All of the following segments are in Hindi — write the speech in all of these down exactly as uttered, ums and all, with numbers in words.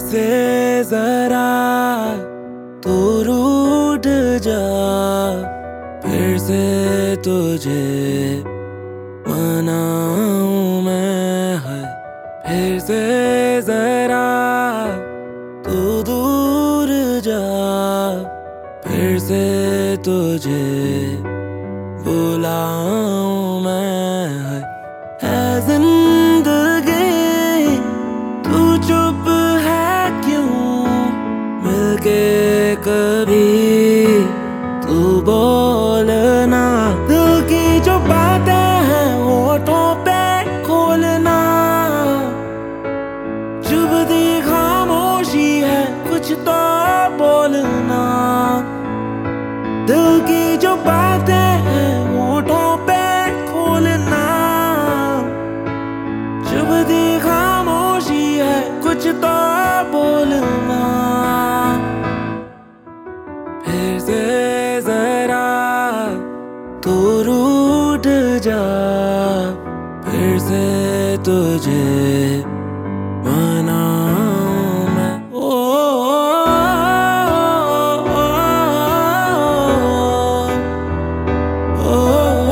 से जरा तू रूठ जा, फिर से तुझे मनाऊं मैं है। फिर से जरा तू दूर जा, फिर से तुझे बुलाऊं मैं है। है जिंदगी तू चुप है क्यों, मिलके कभी तू बोलना। दिल की जो बातें हैं होठों पे खोलना, चुभती खामोशी है कुछ तो बोलना। दिल की जो बातें हैं होठों पे खोलना, चुभती खामोशी है कुछ तो बोलना। फिर से जरा तू रूठ जा, फिर से तुझे मनाऊं मैं। ओ, ओ, ओ,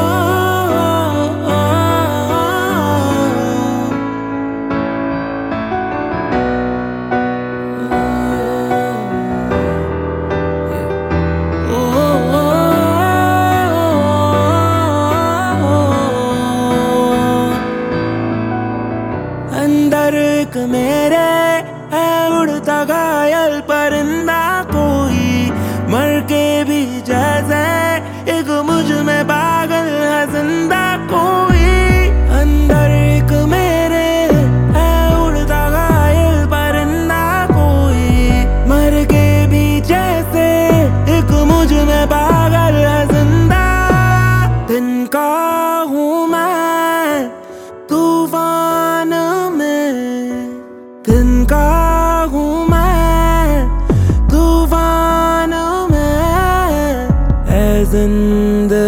अंदर एक मेरे है उड़ता घायल परिंदा कोई, मर के भी जैसे एक मुझ में पागल है जिंदा कोई। अंदर एक मेरे है उड़ता घायल परिंदा कोई, मर के भी जैसे एक मुझ में पागल है जिंदा। दिन का हूँ मैं तूफान में, दिन का हूँ मैं तूफान में। है जिंदगी